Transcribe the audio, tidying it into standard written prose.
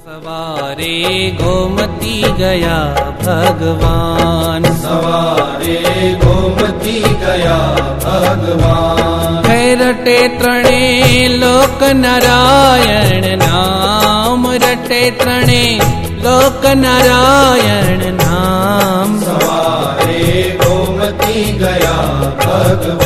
सवारे गोमती गया भगवान, सवारे गोमती गया भगवान। रटे त्रणे लोक नारायण नाम, रटे त्रणे लोक नारायण नाम। सवारे गोमती गया भगवान।